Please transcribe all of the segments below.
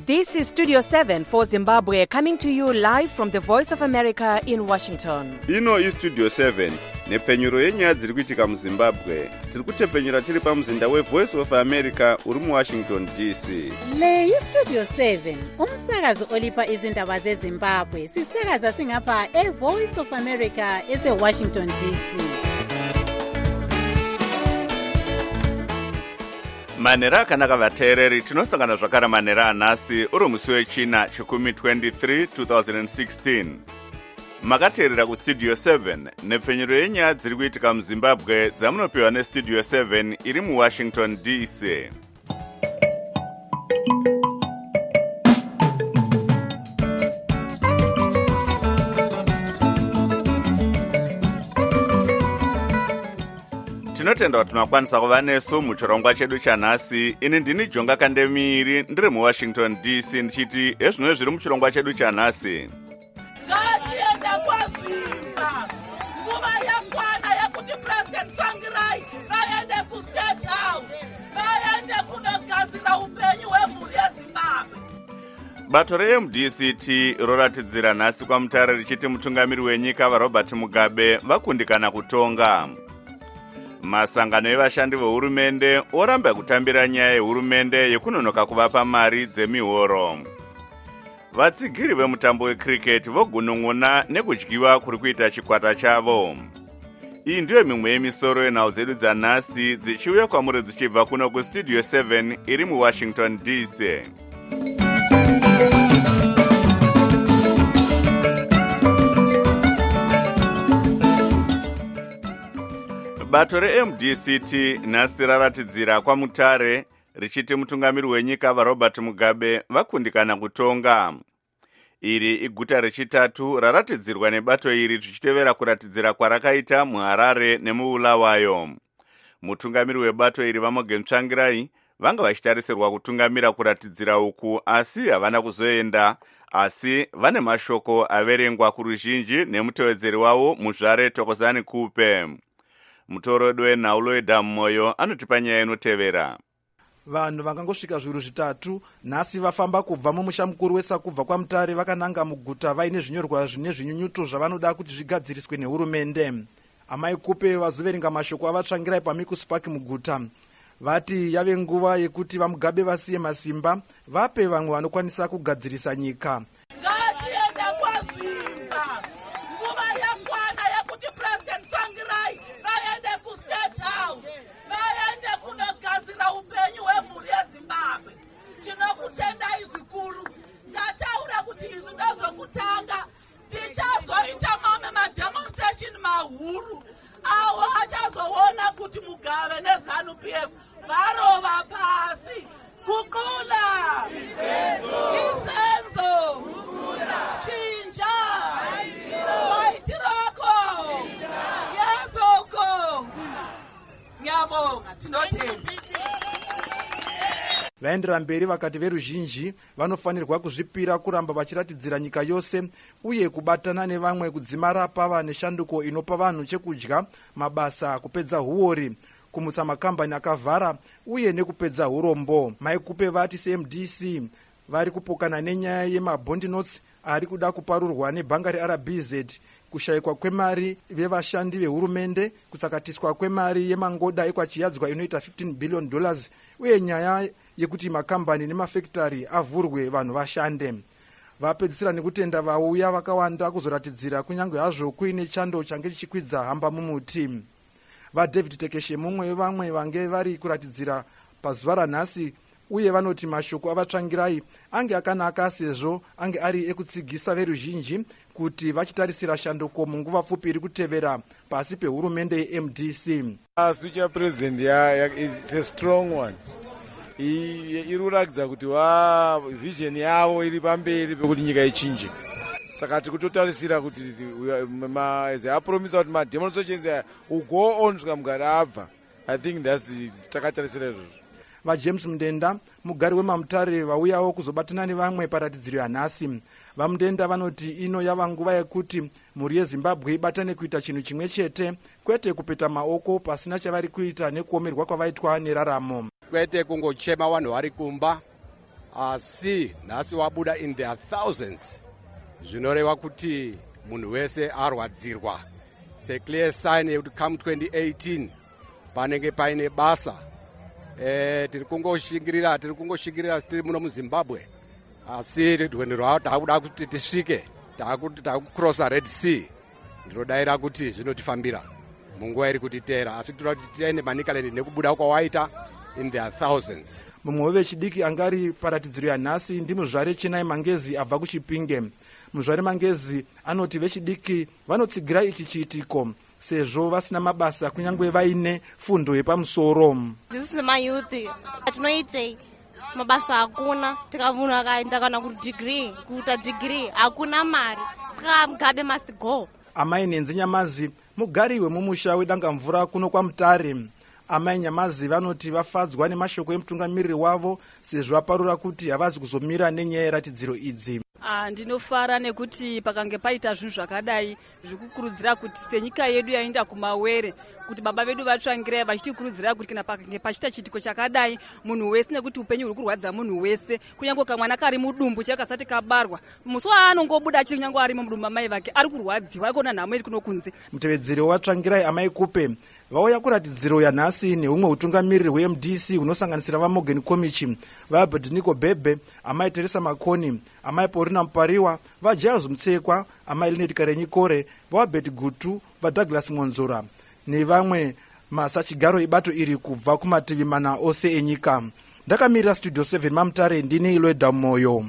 This is Studio 7 for Zimbabwe, coming to you live from the Voice of America in Washington. Ino is Studio 7, nepfenyuro yenyaya dziri kuitika muZimbabwe. Tiri kutepfenyura tiri pamuzinda weVoice of America uri muWashington DC. Le iStudio 7, umsakazo olipa izindaba zeZimbabwe. Sisakaza singapha eVoice of America eseWashington DC. Manera akanaka vateereri, tinosangana zvakare manera anhasi uri musi wechina chikumi 23 2016. Makateerera kuStudio 7 nepfenyuro yenyaya dziri kuitika muZimbabwe dzamunopiwa neStudio 7 iri muWashington DC. Tinotenda kuti makwanisa kuva nesu muchirongwa chedu chanhasi. Ini ndini Jonga Kandemiri ndiri muWashington DC ndichiti ezvino zviri muchirongwa chedu chanhasi. Ngatienda kwaZimba. Nguva yakwana yekuti President Tsvangirai vaende kuState House. Vaende kunogadzira upenyu hwemhuri yeZimbabwe. Bato reMDCT roratidzira nhasi kwaMutare richiti mutungamiri wenyika vaRobert Mugabe vakundikana kutonga. Masangano evashandi vehurumende oramba kutambira nyaya yehurumende yekunonoka kuvapa mari dzemihoro. Vatsigiri vemutambo wecricket vogunun'una nekudyiwa kuri kuita chikwata chavo. Iyi ndiyo mimwe yemisoro yenhau dzedu dzanhasi dzichiuya kwamuri dzichibva kuno kuStudio 7 iri muWashington DC. Bato reMDCT nhasi raratidzira kwaMutare richiti mutungamiri wenyika vaRobert Mugabe vakundikana kutonga. Iri iguta rechitatu raratidzirwa nebato iri richitevera kuratidzira kwarakaita muHarare nemuBulawayo. Mutungamiri webato iri Vamogen Tsvangirai vanga vachitarisirwa kutungamira kuratidzira uku asi havana kuzoenda, asi vane mashoko averengwa kuruzhinji nemutevedzeri wavo Muzvare Thokozani Kupe. Mutorodo wenhaulo weDhammoyo anotipa nyaya inotevera. Vanhu vakangosvika zviuru zvitatu nhasi vafamba kubva mumusha mukuru weSakubva kwaMutare vakananga muguta vaine zvinyorwa zvine zvinyunyuto zvavanoda kuti zvigadziriswe nehurumende. Amai Kupe vazoverenga mashoko avaTsvangirai paMikus Park muguta. Vati yave nguva yekuti vaMugabe vasiye masimba vape vamwe vanokwanisa kugadzirisa nyika. Ngatienda kwaZimba. Nguva yakwana yekuti President Tsvangirai vaende kuState House. Vaende kunogadzira upenyu hwemhuri yeZimbabwe. Tinokutendai zvikuru. Ndataura kuti izvi ndozvokutanga. Tichazoita mamwe mademonstration mahuru awo achazoona kuti Mugabe neZANU-PF varova pasi. Kukula isenzo chinja maitiroko yezoko nyabonga tinotenda. Vaendera mberi vakati veruzhinji vanofanirwa kuzvipira kuramba vachiratidzira nyika yose uye kubatana nevamwe kudzimara pava neshanduko inopa vanhu chekudya, mabasa, kupedza huori, kumutsa makambani akavhara uye nekupedza urombo. Mai Kupe vati CMDC vari kupokana nenyaya yemabond notes ari kuda kuparurwa nebhanga reRBZ, kushayikwa kwemari vevashandi vehurumende, kutsakatiswa kwemari yemangoda ekwachiyadzwa inoita $15 billion uye nyaya yekuti makambani nemafekitari avhurwe vanhu vashande. Vapedzisira nekutenda vauya vakawanda kuzoratidzira kunyange hazvo kuine chando change chichikwidza hamba mumuti. VaDavid Tekeshe mumwe wevamwe vange vari kuratidzira pazuva ranhasi uye vanoti mashoko avaTsvangirai ange akanaka sezvo ange ari ekutsigisa veruzhinji kuti vachitarisira shanduko munguva pfupi iri kutevera pasi pehurumende yeMDC. Speech ya president it's a strong one. Irurakidza kuti vision yavo iri pamberi pekuti nyika ichinje. Saka tikutotarisira kuti apromisa kuti mademonstrations will go on kusvika Mugabe abva. I think takatarisira izvozvo. VaJames Mundenda mugari wemaMutare vauyawo kuzobatana nevamwe paratidziro yanhasi. VaMundenda vanoti ino yava nguva yekuti mhuri yeZimbabwe ibatane kuita chinhu chimwe chete, kwete kupeta maoko pasina chavari kuita nekuomerwa kwavaitwa neraramo. Kwete kungochema vanhu vari kumba asi nhasi wabuda in their thousands, zvinoreva kuti munhu wese arwadzirwa. It's a clear sign yekuti come 2018 panenge paine basa. Tiri kungoshingirira tiri muno muZimbabwe, asi rwendo rwavo taakuda kuti tisvike, taakucrossa Red Sea. Ndinodaira kuti zvinotifambira munguva iri kutiteera, asi toda kuti tiende manikaleni nekubuda kwawaita in their thousands. Mumwe wevechidiki angari paratidziro yanhasi ndimuzvare Chinai Mangezi abva kuChipinge. Muzvare Mangezi anoti vechidiki vanotsigira ichi chiitiko sezvo vasina mabasa kunyange vaine fundo yepamusoro. Sisi mayuthi tinoitei mabasa hakuna, tikamunhu akaenda kana kuita degree hakuna mari, saka Mugabe must go. Amai Nenzi Nyamazi mugariwe mumusha weDangamvura kuno kwaMutare. Amai Nyamazi vanoti vafadzwa nemashoko emutungamiriri wavo sezvo vaparura kuti havazi kuzomira nenyaya yeratidziro idzi. Ndinofara nekuti pakange paita zvinhu zvakadai zvikukurudzira kuti senyika yedu yaenda kumawere kuti baba vedu vatsvangirai vachitikurudzira kuti kana pakange pachita chitiko chakadai munhu wese, nekuti upenyu huri kurwadza munhu wese, kunyange kamwana kari mudumbu chakasati kabarwa, musi waanongobuda achiri nyange ari mudumbu amai vake ari kurwadziwa, arikuona nhamo iri kuno kunze. Mutevedzeri watsvangirai Amai Kupe vauya kuratidziro yanhasi neumwe utungamiriri hweMDC hunosanganisira vaMorgan Komichi, vaAbednego Bebe, Amai Teresa Makoni, Amai Paulina Mupariwa, vaJiles Mutsekwa, Amai Linet Karenyikore, vaAbed Gutu, vaDouglas Monzora nevamwe masachigaro ibato iri kubva kumativi mana ose enyika. Ndakamirira Studio 7 maMutare, ndini Ilweda Moyo.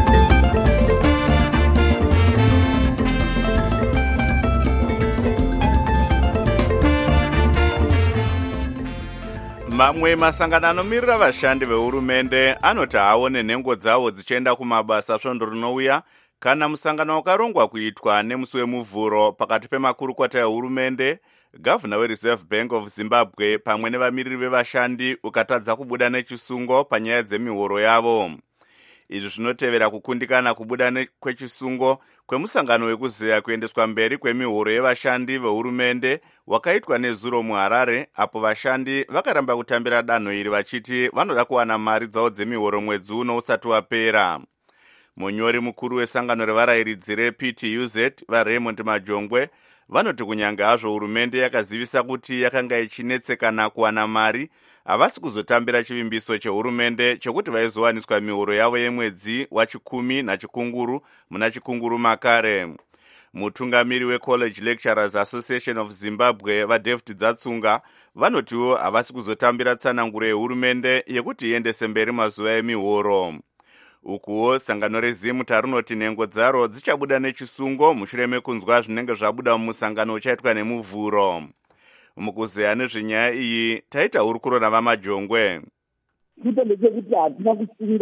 Mamwe masangano anomirira vashandi vehurumende anoti aone nhengo dzavo dzichienda kumabasa svondo rinouya kana musangano wakarongwa kuitwa nemusi wemuvhuro pakati pemakurukota ehurumende, gavhuna weReserve Bank of Zimbabwe pamwe nevamiriri vevashandi ukatadza kubuda nechisungo panyaya dzemihoro yavo. Izvi zvinotevera kukundikana kubuda kwechisungo kwemusangano wekuzeya kuendeswa mberi kwemihoro yevashandi vehurumende wakaitwa nezuro muHarare, apo vashandi vakaramba kutambira danho iri vachiti vanoda kuwana mari dzavo dzemihoro mwedzi uno usati wapera. Munyori mukuru wesangano revarayiridzi rePTUZ vaRaymond Majongwe vanoti kunyange hazvo hurumende yakazivisa kuti yakanga ichinetsekana kuwana mari, havasi kuzotambira chivimbiso chehurumende chokuti vaizowaniswa mihoro yavo yemwedzi wachikumi nachikunguru muna chikunguru makare. Mutungamiri weCollege Lecturers Association of Zimbabwe vaDavid Dzatsunga vanotiwo havasi kuzotambira tsananguro yehurumende yekuti iendese mberi mazuva emihoro. Ukuwo sangano reZimuta rinoti nhengo dzaro dzichabuda nechisungo mushure mekunzwa zvinenge zvabuda mumusangano uchaitwa nemuvhuro. Mukuzeya nezvenyaya iyi taita hurukuro navaMajongwe. Chipo ndechekuti hatina kusunga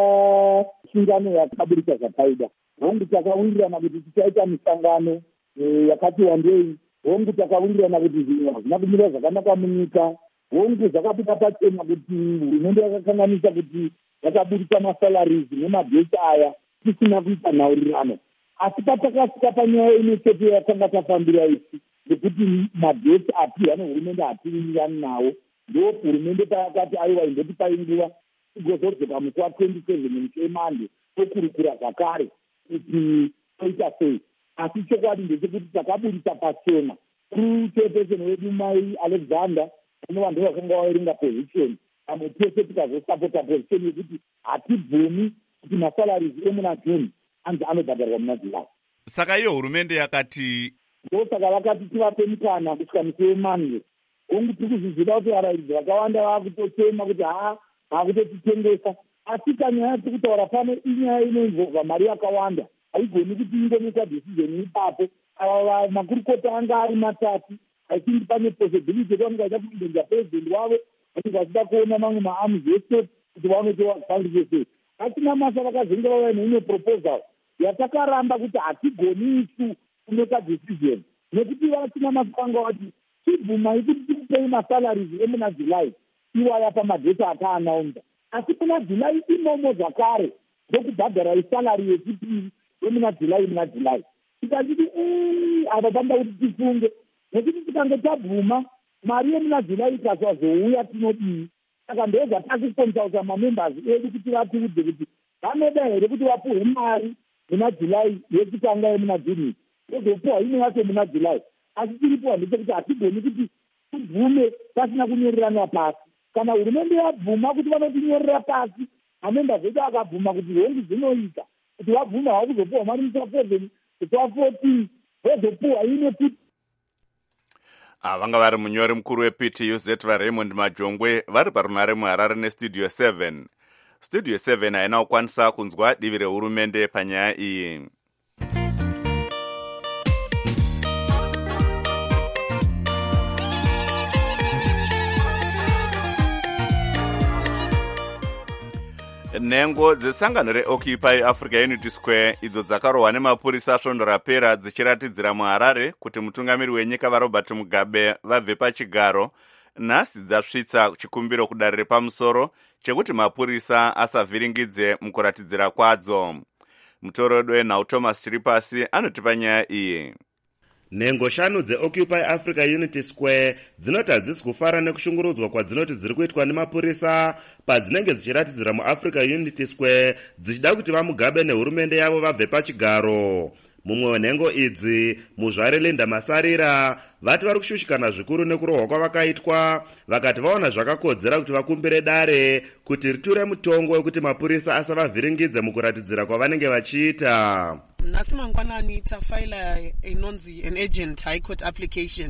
sungano yakaburika zvakaida. Hongu takawindirana kuti tichaita misangano yakati wandei. Hongu takawindirana kuti zvinhu hazvina kumira zvakanaka munyika. Hongu zvakabuda pachena kuti hurumende yakakanganisa kuti yakaburisa masalaries nemabhesi aya tisina kuita nhaurirano. Asi patakasvika panyaya imwe chete yakanga tafambira isi ndekuti mabhesi apiwa nehurumende hatiwirirani nawo. Ndo hurumende pakati aiwa indoti painguva igozodzoka musi wa27 muchemande tokurukura zvakare kuti toita sei. Asi chokwadi ndechekuti takaburisa pachena chairperson wedu Mai Alexander nevanhu vakanga vaverenga position, pamwe tese tikazosapota position yekuti hatibvumi kuti masalaries emuna June anzi anobhadharwa muna July. Saka iyo hurumende yakati ndosaka vakati tivape mukana kusvika musi weMande. Hongu tikuzviziva kuti varairidzi vakawanda vakutotema kuti vakutotitengesa, asi kanyaya tiri kutaura pano inyaya inoinvolva mari yakawanda, haigoni kuti ingonekwa decision ipapo. Ava makurukota anga ari matatu, I think pane possibility yekuti vangaita kuindenja president wavo vanenge vachida kuona mamwe maarms estate kuti vanotowa candidacy. Asina masa vakazenge vauya neimwe proposal yatakaramba kuti hatigoni isu kumeka decision nekuti vasina masanga vati tibvumai kuti tikupei masalaries emuna July iwaya pamadheta akaanaunza, asi kuna July imomo zvakare ndokubhadhara isalari yechipiri yemuna July. Tikachiti apa panda kuti tifunge, nekuti tikange tabvuma mari yemuna July ikasazouya tinodii. saka ndoga takukonzausa mamembers edu kuti vatiudze kuti vanoda here kuti vapuhwe mari muna Julai yekutanga yemuna Juni vozopuhwa imwe yacho muna Julai. Asi tiripuhwa ndechekuti hatigoni kuti tibvume pasina kunyorerana pasi. Kana hurumende yabvuma kuti vanotinyorera pasi, mamembers edu akabvuma kuti hongu dzinoita kuti vabvuma havo kuzopuhwa mari musa 7 kutoa 14 vozopuhwa ine kuti vanga vari munyori mukuru wePTUZ vaRaymond Majongwe vari parunare muHarare nestudio 7. Studio 7 haina kukwanisa kunzwa divi rehurumende panyaya iyi. Nhengo dzesangano reOccupy Africa Unity Square idzo dzakarohwa nemapurisa svondo rapera dzichiratidzira muHarare kuti mutungamiri wenyika vaRobert Mugabe vabve pachigaro, nhasi dzasvitsa chikumbiro kudare repamusoro chekuti mapurisa asavhiringidze mukuratidzira kwadzo. Mutoredo wenhau Thomas Chiripasi anotipa nyaya iyi. Nhengo shanu dzeOccupy Africa Unity Square dzinoti hadzisi kufara nekushungurudzwa kwadzinoti dziri kuitwa nemapurisa padzinenge dzichiratidzira muAfrica Unity Square dzichida kuti vaMugabe nehurumende yavo vabve pachigaro. Mumwe wenhengo idzi, muzvare Linda Masarira, vati vari kushushikana zvikuru nekurohwa kwavakaitwa, vakati vaona zvakakodzera kuti vakumbire dare kuti riture mutongo wekuti mapurisa asavavhiringidze mukuratidzira kwavanenge vachiita. Nhasi mangwanani tafaila inonzi an urgent high court application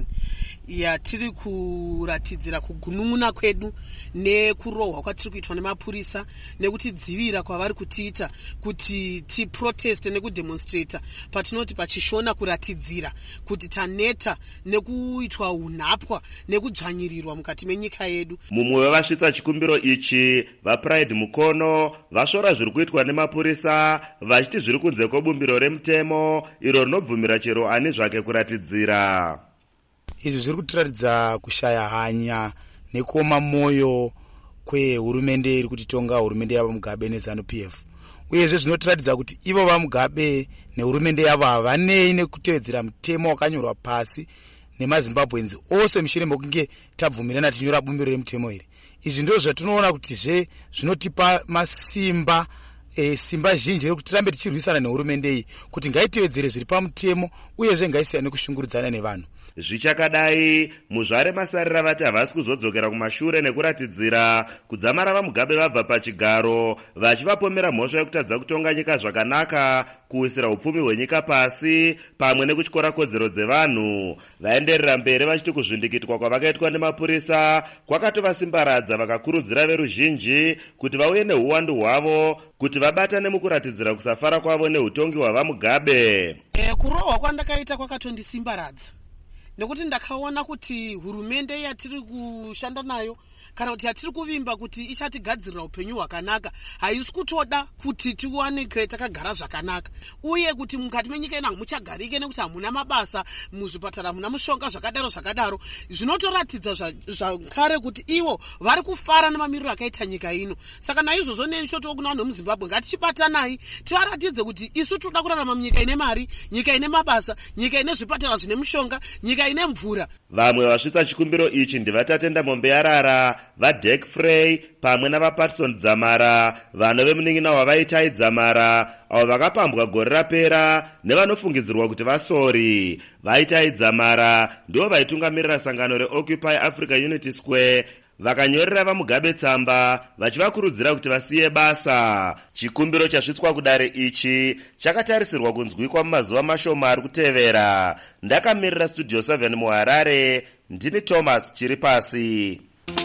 yatiri kuratidzira kugunun'una kwedu nekurohwa kwatiri kuitwa nemapurisa nekutidzivira kwavari kutiita kuti tiproteste nekudemonstrata patinoti pachishona kuratidzira kuti taneta nekuitwa unhapwa nekudzvanyirirwa mukati menyika yedu. Mumwe wevasvitsa chikumbiro ichi, vaPride Mukono, vasvora zviri kuitwa nemapurisa vachiti zviri kunze kwebumbiro remutemo iro rinobvumira chero ani zvake kuratidzira. Izvi zviri kutiratidza kushaya hanya nekuoma moyo kwehurumende iri kutitonga, hurumende yavo Mugabe neZANU-PF. Uyezve zvinotiratidza kuti ivo vaMugabe nehurumende yavo havanei nekutevedzera mutemo wakanyorwa pasi nemaZimbabwenzi ose mushure mekunge tabvumirana tinyora bumbiro remutemo iri. Izvi ndizvo zvatinoona kuti zvinotipa masimba simba zhinji rekuti tirambe tichirwisana nehurumende iyi kuti ngaitevedzere zviri pamutemo uyezve ngaisiyane kushungurudzana nevanhu. Zvichakadai, muzvare Masarira vati havasi kuzodzokera kumashure nekuratidzira kudzamara vaMugabe vabva pachigaro, vachivapomera mhosva yekutadza kutonga nyika zvakanaka, kuwisira upfumi hwenyika pasi pamwe nekutyora kodzero dzevanhu. Vaenderera mberi vachiti kuzvindikitwa kwavakaitwa nemapurisa kwakatovasimbaradza, vakakurudzira veruzhinji kuti vauye neuwandu hwavo kuti vabatane mukuratidzira kusafara kwavo neutongi hwavaMugabe. Kurohwa kwandakaita kwakatondisimbaradza nekuti ndakaona kuti hurumende yatiri kushanda nayo kana kuti yatiri kuvimba kuti ichatigadzirira upenyu hwakanaka haisi kutoda kuti tiwanike takagara zvakanaka, uye kuti mukati menyika ino hamuchagarike nekuti hamuna mabasa, muzvipatara hamuna mushonga zvakadaro. Zvinotoratidza zvakare kuti ivo vari kufara nemamiriro akaita nyika ino. Saka naizvozvo neshoti kuna vanhu vemuZimbabwe ngatichibatanai tivaratidze kuti isu toda kurarama munyika ine mari, nyika ine mabasa, nyika ine zvipatara zvine mushonga, nyika ine mvura. Vamwe vasvitsa chikumbiro ichi ndivatatenda Mombe Yarara, vaDirk Frey pamwe navaPatson Dzamara, vano vemunin'ina wavaitai Dzamara, avo vakapambwa gore rapera nevanofungidzirwa kuti vasori. Vaitai Dzamara ndivo vaitungamirira sangano reOccupy Africa Unity Square, vakanyorera vaMugabe tsamba vachivakurudzira kuti vasiye basa. Chikumbiro chasvitswa kudare ichi chakatarisirwa kunzwikwa mumazuva mashoma ari kutevera. Ndakamirira Studio 7 muHarare, ndini Thomas Chiripasi.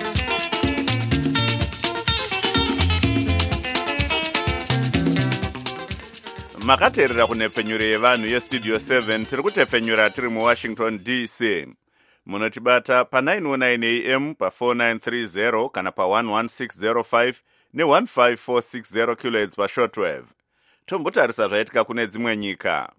Makateerera kunhepfenyuro yevanhu yestudio 7 tiri kutepfenyura tiri muWashington DC. Munotibata pa 919 AM pa 4930 kana pa 11605 ne15460 kHz pa shortwave. Tombotarisa zvaitika kune dzimwe nyika.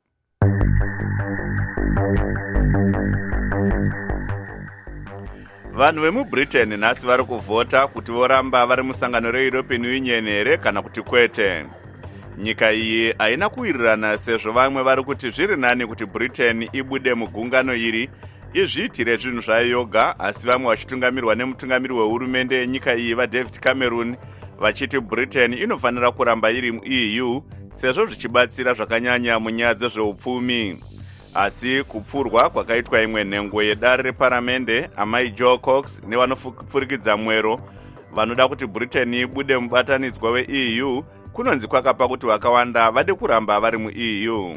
Vanhu vemuBritain nhasi vari kuvhota kuti voramba vari musangano reEuropean Union here kana kuti kwete. Nyika iyi haina kuwirirana sezvo vamwe vari kuti zviri nani kuti Britain ibude mugungano iri izviitire zvinhu zvayo yoga, asi vamwe vachitungamirirwa nemutungamiri wehurumende yenyika iyi vaDavid Cameron vachiti Britain inofanira kuramba iri muEU sezvo zvichibatsira zvakanyanya munyaya dzezveupfumi. Asi kupfurwa kwakaitwa imwe nhengo yedare reparamende amai Joe Cox nevanofurikidza mwero vanoda kuti Britain ibude mubatanidzwa weEU kunonzi kwakapa kuti vakawanda vade kuramba vari muEU.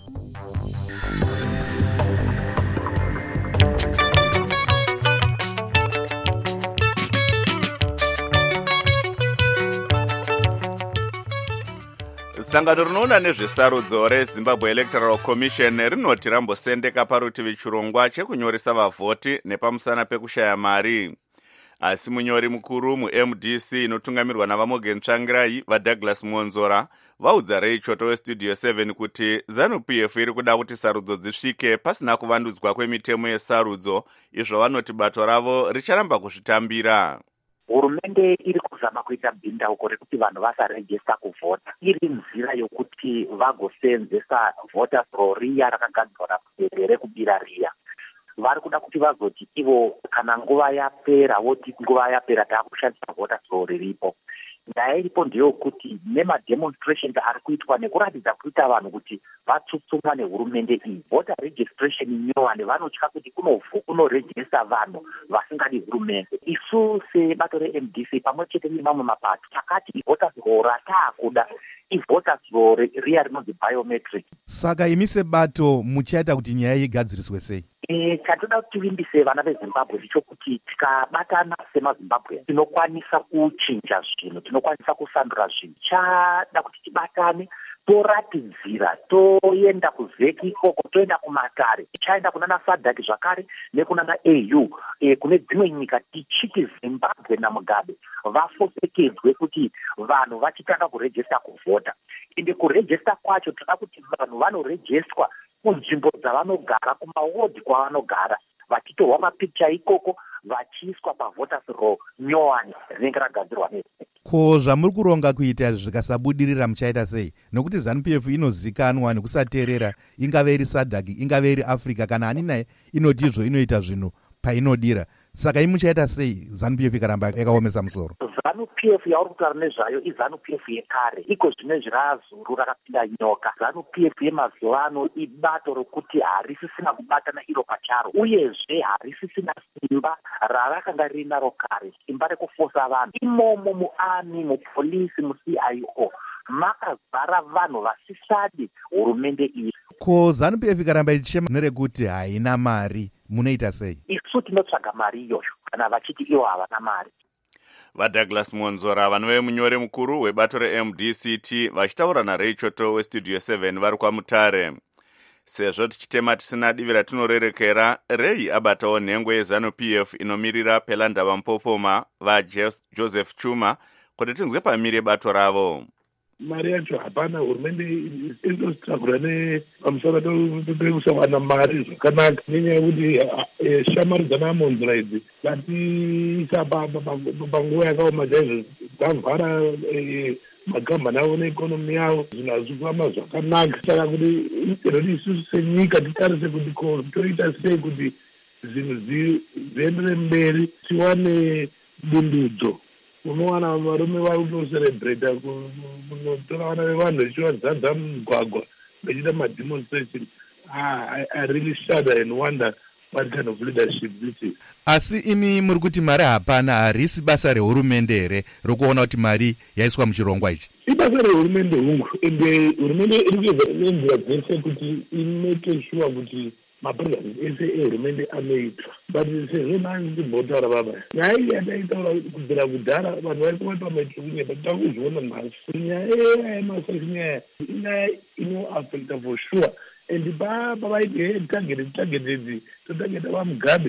Sangano rinoona nezvesarudzo reZimbabwe Electoral Commission rinoti rambosendeka parutivi chirongwa chekunyoresa vavhoti nepamusana pekushaya mari. Asi munyori mukuru muMDC inotungamirwa navaMorgan Tsvangirai vaDouglas Monzora vaudza Reichoto weStudio 7 kuti ZANU-PF iri kuda kuti sarudzo dzisvike pasina kuvandudzwa kwemitemo yesarudzo, izvo vanoti bato ravo richaramba kuzvitambira. Hurumende iri kuzama kuita bhindauko rekuti vanhu vasarejesta kuvhota, iri nzira yokuti vagoseenzesa voters roll riya rakagadzirwa naPerere rekubira riya. Vari kuda kuti vazoti ivo kana nguva yapera voti nguva yapera taakushandisa voters roll riripo. Nyaya iripo ndeyokuti nemademonstration ari kuitwa nekuratidza kuita vanhu kuti vatsutsumwa nehurumende iyi, voter registration nyowani vanotya kuti kunorejesta vanhu vasingadi hurumende. Isu sebato reMDC pamwe chete nemamwe mapato takati voters roll rataakuda ivoters roll riya rinonzi biometric. Saka imi sebato muchaita kuti nyaya igadziriswe sei? Chatoda kuti tivimbise vana veZimbabwe ndichokuti tikabatana semaZimbabwe tinokwanisa kuchinja zvinhu, tinokwanisa kusandura zvinhu. Chada kuti tibatane, toratidzira, toenda kuvheki ikoko, toenda kumatare, tichaenda kunana SADC zvakare nekunana AU, kune dzimwe nyika tichiti Zimbabwe naMugabe vafopekedzwe kuti vanhu vachitanga kurejesta kuvhota. Ende kurejesta kwacho toda kuti vanhu vanorejestwa kunzvimbo dzavanogara, kumawodi kwavanogara, vachitorwa mapikicha ikoko vachiiswa pavoters roll nyowani rinenge ragadzirwa neZANU. Ko zvamuri kuronga kuita zvikasabudirira muchaita sei? Nokuti ZANU-PF inozikanwa nekusateerera, ingave iri SADC, ingave iri Africa, kana ani naye inoti izvo inoita zvinhu painodira. Saka imuchaita sei ZANU-PF ikaramba yakaomesa musoro? ZANU-PF yauri kutaura nezvayo iZANU-PF yekare, iko zvine zvirazuru rakapinda nyoka. ZANU-PF yemazuva ano ibato rokuti harisisina kubatana iro pacharo, uyezve harisisina simba rarakanga rinaro kare, simba rekufosa vanhu. Imomo muarmy, mupolisi, muCIO makazara vanhu vasisadi hurumende iyi. Ko ZANU-PF ikaramba ichichema nerekuti haina mari, munoita sei? Isu tinotsvaga mari iyoyo kana vachiti ivo havana mari. VaDouglas Monzora vanove munyori mukuru webato reMDCT vachitaura naReichoto weStudio 7 vari kwaMutare. Sezvo tichitema tisina divi ratinorerekera, Rei abatawo nhengo yeZANU-PF inomirira Pelandaba Mpopoma vaJoseph Chuma kuti tinzwe pamire bato ravo. Mari yacho hapana, hurumende inostrugura pamusoro pekusawana mari zvakanaka, nenyaya yekuti shamwari dzanaMonzora idzi dzatiisa panguva yakaoma chaizvo, dzavhara makambani avo neikonomi yavo, zvinhu hazvi kufamba zvakanaka. Saka kuti rodi isusu senyika titarise kuti toita sei kuti zvinhu zviendere mberi, tiwane bundudzo. Unowana varume vari kutoserebreta kunotora vana vevanhu vachivadzadza mugwagwa vachiita mademonstration. I really shudder and wonder what kind of leadership this is. Asi imi muri kuti mari hapana, harisi basa rehurumende here rokuona kuti mari yaiswa muchirongwa ichi? Ibasa rehurumende hungu, ende hurumende iri kuedza nenzira dzese kuti imeke sure kuti mapurogiramu ese ehurumende anoitwa. But sezvo nani ndimbotaura baba, nyaya iyi yandaitaura kubvira kudhara vanhu vaikuva pamaitukunyepa takuzviona nhasi. Nyaya yemasasinyaya inyaya inoafecta for sure. And pavaiti targeted totageta vaMugabe,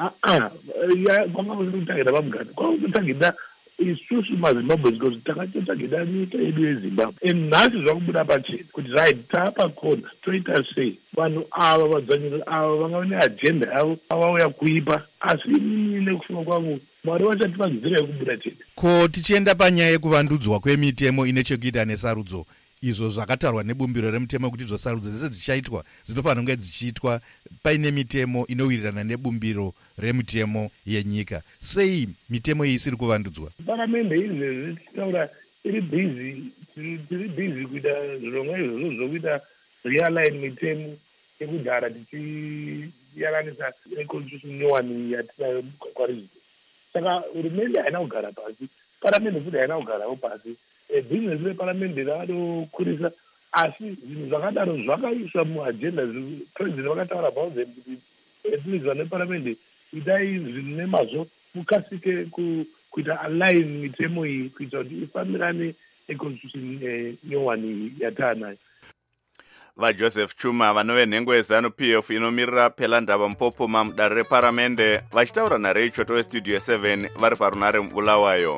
kwanga kusiri kutageta vaMugabe, kwanga kutageta isusu maZimbabwe, because takatotageta nyika yedu yeZimbabwe. And nhasi zvakubuda pachena kuti right taapakona toita sei vanhu ava vadzvanyiro ava vangava neagenda yavo avauya kuipa. Asi inini nekufunga kwangu Mwari vachati vanzira yekubuda chete. Ko tichienda panyaya yekuvandudzwa kwemitemo ine chekuita nesarudzo, izvo zvakatarwa nebumbiro remutemo kuti zvosarudzwa dzese dzichaitwa dzinofanira kunge dzichiitwa paine mitemo inowirirana nebumbiro remutemo yenyika. Sei mitemo iyi isiri kuvandudzwa? Paramende izvezvi tichitaura tiri busy kuita zvirongwa izvozvo zvokuita realign mitemo yekudhara tichiyaranisa neconstitution nyowani yatinayo kwarizvino. Saka hurumende haina kugara pasi, paramende futi haina kugarawo pasi. Bhizinesi reparamende ravadokurisa, asi zvinhu zvakadaro zvakaiswa muagenda. President vakataura bhauzeni kuti epinizwa neparamende idai zvinhu nemazvo mukasike kuita align mitemo iyi kuita kuti ifambirane neconstitution nyowani yataanayo. VaJoseph Chuma vanove nhengo yeZANU-PF inomirira Phelandaba Mpopoma mudare reparamende vachitaura naRachel weStudio 7 vari parunare muBulawayo.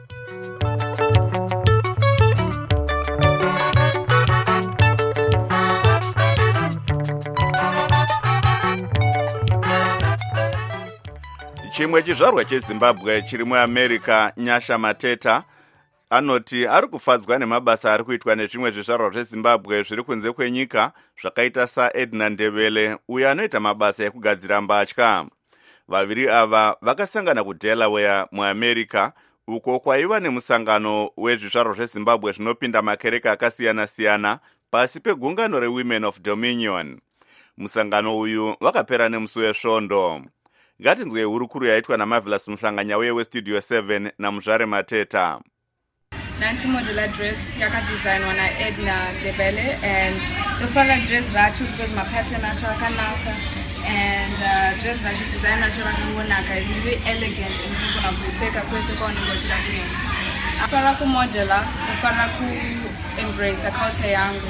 Chimwe chizvarwa cheZimbabwe chiri muAmerica, Nyasha Mateta, anoti ari kufadzwa nemabasa ari kuitwa nezvimwe zvizvarwa zveZimbabwe zviri kunze kwenyika zvakaita saEdna Ndebele uyo anoita mabasa ekugadzira mbatya. Vaviri ava vakasangana kuDelaware muAmerica uko kwaiva nemusangano wezvizvarwa zveZimbabwe zvinopinda makereke akasiyana-siyana pasi pegungano reWomen of Dominion. Musangano uyu wakapera nemusi wesvondo. Ngatinzwe hurukuru yaitwa naMarvelous Muhlanganya weStudio 7 naMuzvare Mateta. Nanchi modular dress yakadesignwa naEdna Ndebele, and ndofanira dress racho because mapattern acho akanaka, and dress racho design racho rakangonaka, really elegant and unogona kupfeka kwese kwaunenge uchida kuenda. Ndofanira kumodela, ndofanira kuembrace culture yangu.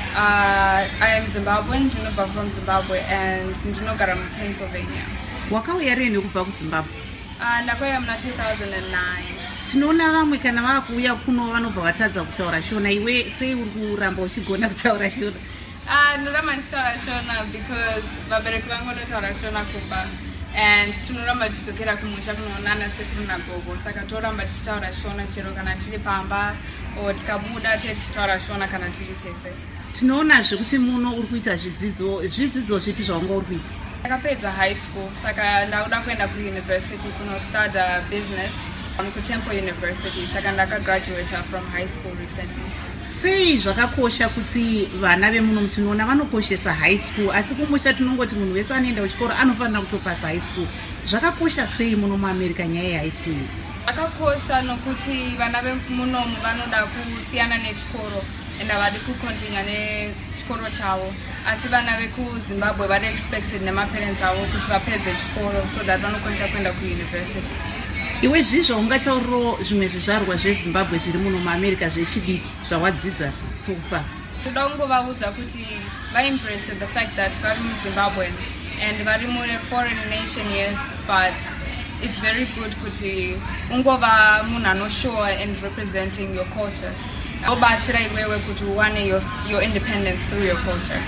I am Zimbabwean, ndinobva from Zimbabwe, and ndinogara muPennsylvania. Wakauya rini kubva kuZimbabwe? Ndakauya muna 2009. Tinoona vamwe kana vakuuya kuno vanobva vatadza kutaura Shona. Iwe sei uri kuramba uchigona kutaura Shona? Ndoramba ndichitaura Shona because vabereki vangu vanotaura Shona kumba, and tinoramba tichizokera kumusha kunoonana sekuru nagogo, saka toramba tichitaura Shona chero kana tiri pamba o tikabuda tichitaura Shona kana tiri tese. Tinoonazve kuti muno uri kuita zvidzidzo zvipi zvawanga uri kuita? Ndakapedza high school, saka ndakuda kuenda kuuniversity kunostudy business kuTemple University, saka ndakagraduate from high school recently. Sei zvakakosha kuti vana vemuno tinoona vanokoshesa high school, asi kumusha tinongoti munhu wese anoenda kuchikoro anofanira kutopasa high school. Zvakakosha sei muno muAmerica nyaya yeHigh school iyi? Zvakakosha nokuti vana vemuno vanoda kusiyana nechikoro enda vadi kukontinua nechikoro chavo, asi vana vekuZimbabwe vari expected nemaparents avo kuti vapedze chikoro so that vanokwanisa kuenda kuuniversity. Iwe zvizvo ungatauriro zvimwe zvizvarwa zveZimbabwe zviri muno muAmerica zvechidiki zvawadzidza so far? Ndoda kungovaudza kuti vaembrace the fact that vari muZimbabwean and vari foreign nation, yes, but it's very good kuti ungova munhu anoshowa and representing your culture. Obatsira iwewe kuti uwane your independence through your culture.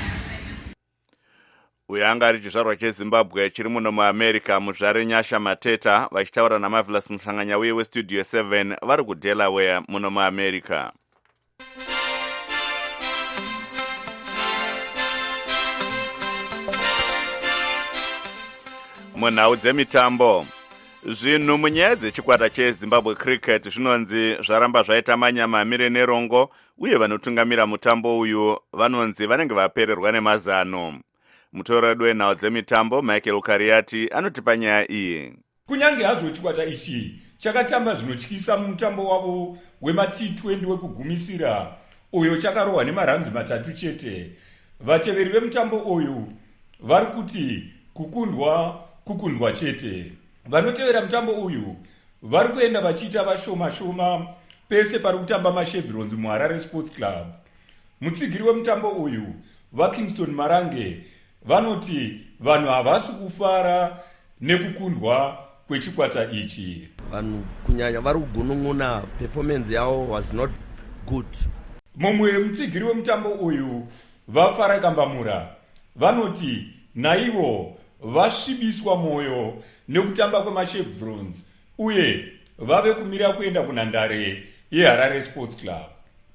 Uyu anga ari chizvarwa cheZimbabwe chiri muno muAmerica, Muzvare Nyasha Mateta vachitaura naMarvelous Muhlanganya weStudio 7 vari kuDelaware muno muAmerica. Munhau dzemitambo, zvinhu munyaya dzechikwata cheZimbabwe Cricket zvinonzi zvaramba zvaita manyama amire nerongo, uye vanotungamira mutambo uyu vanonzi vanenge vapererwa nemazano. Mutori wedu wenhau dzemitambo Michael Ukariati anotipa nyaya iyi. Kunyange hazvo chikwata ichi chakatamba zvinotyisa mumutambo wavo wema-T20 wekugumisira uyo chakarohwa nemaranzi 3 chete, vateveri vemutambo uyu vari kuti kukundwa chete. Vanotevera mutambo uyu vari kuenda vachiita vashoma pese pari kutamba maChevrons muHarare Sports Club. Mutsigiri wemutambo uyu vaKingston Marange vanoti vanhu havasi kufara nekukundwa kwechikwata ichi. Vanhu kunyanya vari kugunun'una performance yavo was not good. Mumwe mutsigiri wemutambo uyu vaFara Kambamura vanoti naivo vasvibiswa mwoyo nekutamba kwemaChevrons uye vave kumira kuenda kunhandare yeHarare Sports Club.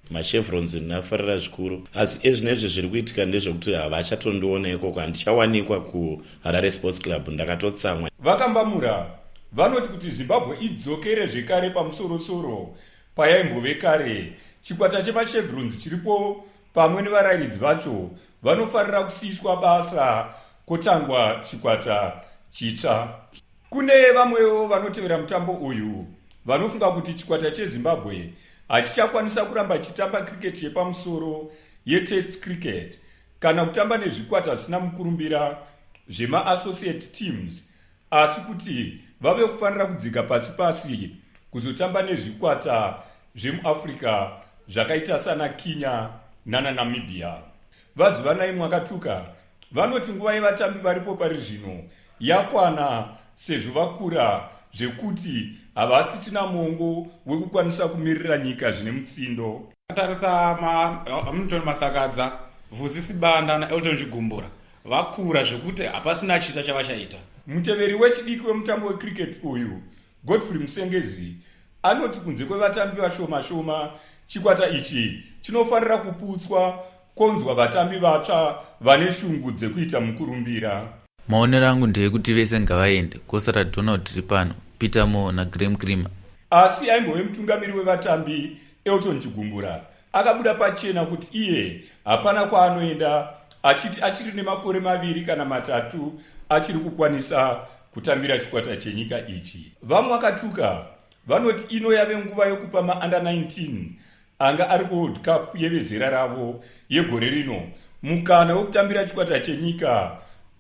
machevrons ndinafarira zvikuru, asi ezvinezvi zviri kuitika ndezvekuti havachatondiona ikoko, handichawanikwa kuHarare Sports Club, ndakatotsamwa. Vakambamura vanoti kuti Zimbabwe idzokere zvekare pamusorosoro payaimbove kare. Chikwata chemachevrons chiripo pamwe nevarairidzi vacho vanofarira kusiyiswa basa kotangwa chikwata chitsva. Kune vamwewo vanotevera mutambo uyu vanofunga kuti chikwata cheZimbabwe hachichakwanisa kuramba chitamba cricket yepamusoro yetest cricket kana kutamba nezvikwata zvisina mukurumbira zvema-associate teams, asi kuti vave kufanira kudzika pasi kuzotamba nezvikwata zvemuAfrica zvakaita sana Kenya nana Namibia. Vazivanai Mwakatuka vanoti nguva yevatambi varipo pari zvino yakwana, sezvo vakura zvekuti havasisina mongo wekukwanisa kumirira nyika zvine mutsindo. Tarisa Hamilton Masakadza, Vusisi Banda naElton Chigumbura vakura zvekuti hapasina chisa chavachaita. Muteveri wechidiki wemutambo wecricket uyu Godfrey Musengezi anoti kunze kwevatambi vashoma chikwata ichi chinofanira kuputswa konzwa vatambi vatsva vane shungu dzekuita mukurumbira. Maonero angu ndeyekuti vese ngavaende, Kosara Donald Ripano, Peter Moore naGraham Creamer. Asi aimbove mutungamiri wevatambi Elton Chigumbura akabuda pachena kuti iye hapana kwaanoenda, achiti achiri nemakore 2 kana 3 achiri kukwanisa kutambira chikwata chenyika ichi. Vamwakatuka vanoti ino yave nguva yokupa maUnder 19 anga ari kuWorld Cup yevezera ravo yegore rino mukana wekutambira chikwata chenyika,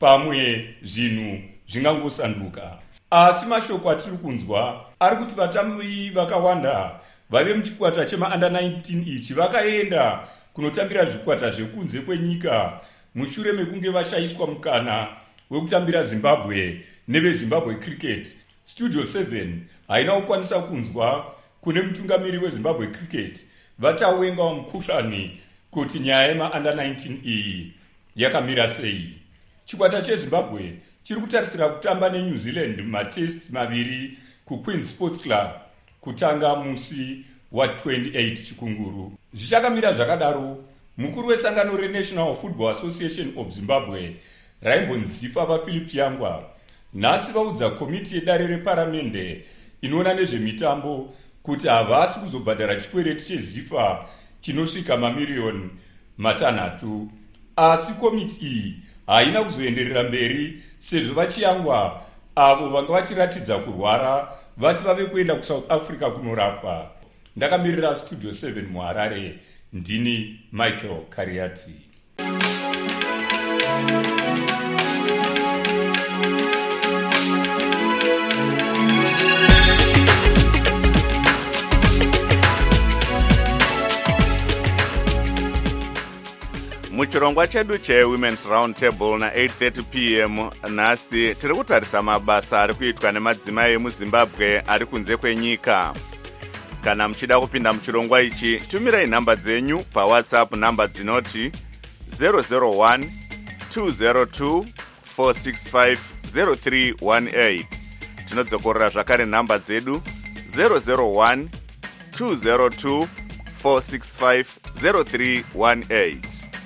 pamwe zvinhu zvingangosanduka. Asi mashoko atiri kunzwa ari kuti vatambi vakawanda vave muchikwata chemaUnder 19 ichi vakaenda kunotambira zvikwata zvekunze kwenyika mushure mekunge vashayiswa mukana wekutambira Zimbabwe neveZimbabwe Cricket. Studio 7 haina kukwanisa kunzwa kune mutungamiri weZimbabwe Cricket vatawenga wamukhuhlani kuti nyaya yemaUnder 19 iyi yakamira sei. Chikwata cheZimbabwe chiri kutarisira kutamba neNew Zealand matest 2 kuQueen's Sports Club kutanga musi wa28 chikunguru. Zvichakamira zvakadaro, mukuru wesangano reNational Football Association of Zimbabwe raimbonzipa vaPhilip Chiyangwa nhasi vaudza komiti yedare reparamende inoona nezvemitambo kuti havasi kuzobhadhara chikwereti cheZIFA chinosvika mamiriyoni 3, asi komiti iyi haina kuzoenderera mberi sezvo vaChiyangwa avo vanga vachiratidza kurwara vati vave kuenda kuSouth Africa kunorapwa. Ndakamirira Studio 7 muHarare, ndini Michael Kariati. Muchirongwa chedu cheWomen's Roundtable na 8:30 p.m. nhasi tiri kutarisa mabasa ari kuitwa nemadzimai emuZimbabwe ari kunze kwenyika. Kana muchida kupinda muchirongwa ichi, tumirai nhamba dzenyu paWhatsApp, nhamba dzinoti 001 202 465 0318. Tinodzokorera zvakare nhamba dzedu 001 202 465 0318.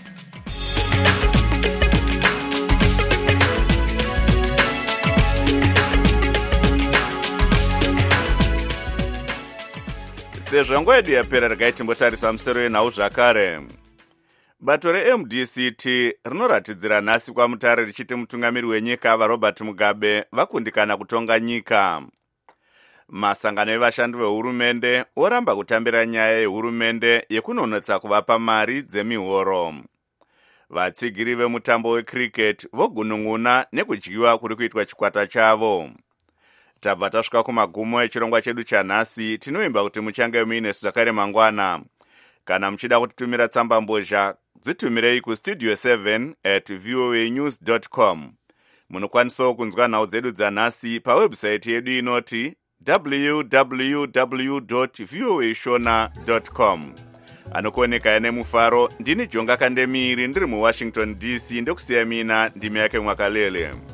Sezvo nguva yedu yapera, regai timbotarisa musoro wenhau zvakare. Bato reMDCT rinoratidzira nhasi kwaMutare richiti mutungamiri wenyika vaRobert Mugabe vakundikana kutonga nyika. Masangano evashandi vehurumende oramba kutambira nyaya yehurumende yekunonotsa kuvapa mari dzemihoro. Vatsigiri vemutambo wecricket vogunun'una nekudyiwa kuri kuitwa chikwata chavo. Tabva tasvika kumagumo echirongwa chedu chanhasi. Tinoimba kuti muchange muine zvakare mangwana. Kana muchida kutitumira tsamba mbozha, dzitumirei kustudio 7@voanews.com. Munokwanisawo kunzwa nhau dzedu dzanhasi pawebsite yedu inoti www.voashona.com. Anokuoneka nemufaro, ndini Jonga Kandemiri ndiri muWashington DC, ndokusiya mina ndimi yake Mwakalele.